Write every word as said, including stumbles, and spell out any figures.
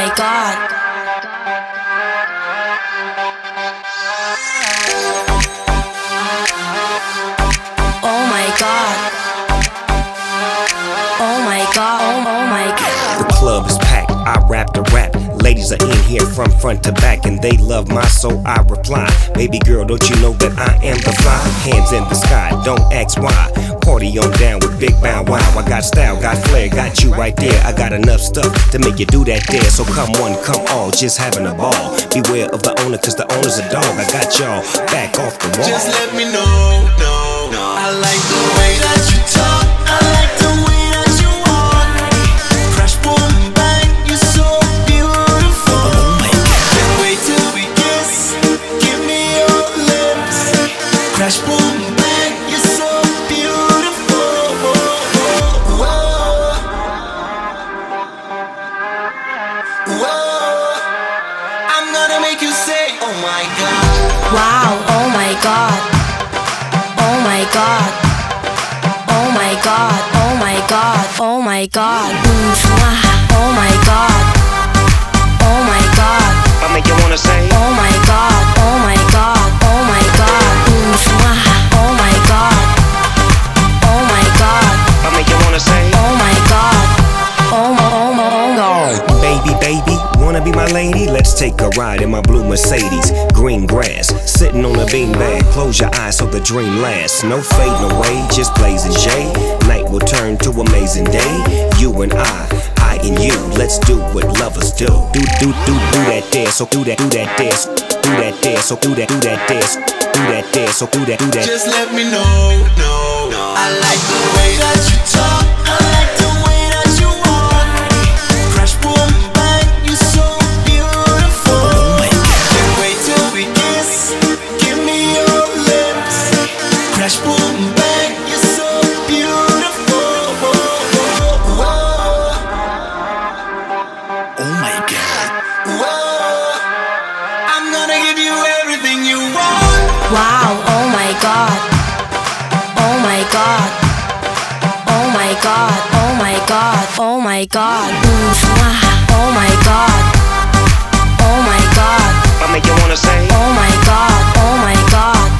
my god. Oh my god. Oh my god. Oh, oh my god. The club is packed, I rap the rap. Ladies are in here from front to back, and they love my soul, I reply. Baby girl, don't you know that I am the fly? Hands in the sky, don't ask why. Party on down with Big Bow Wow. I got style, got flair, got you right there. I got enough stuff to make you do that there. So come one, come all, just having a ball. Beware of the owner, cause the owner's a dog. I got y'all back off the wall. Just let me know, no, no. I like the way that you talk. I like the way that you walk. Crash, boom, bang, you're so beautiful. Oh my God. Can't wait till we kiss. Give me your lips. Crash, boom, bang, you're so beautiful. Whoa. Whoa. I'm gonna make you say, oh my God. Wow, oh my god. Oh my god. Oh my god. Oh my god. Oh my god. Mm, mwah. Oh my god. Oh my god. I make you wanna say, Oh my god. Oh my god. Oh my god. Mm, mwah. Oh my god. Oh my god. I make you wanna say, Oh my god. Oh my, oh my, oh my. baby, baby, wanna be my lady? Let's take a ride in my blue Mercedes. Green grass, sitting on a beanbag. Close your eyes so the dream lasts. No fading away, just blazing shade. Night will turn to amazing day. You and I, I and you. Let's do what lovers do. Do, do, do, do that dance. So do that, do that dance. Do that dance. So do that, do that dance. Do that dance. So do that, do that. Just let me know, no, no. I like the way that you talk. I like the way that you walk. Crash, boom, bang, you're so beautiful. Oh my God. Can't wait till we kiss. Give me your lips. Crash, boom, bang, you're so beautiful. Whoa. Oh my God. Whoa. I'm gonna give you everything you want. Wow, oh my god. Oh my god. Oh my god. Oh my god. Oh my god. Mm, mwah. Oh my god. Oh my god. I make you wanna say, Oh my god. Oh my god.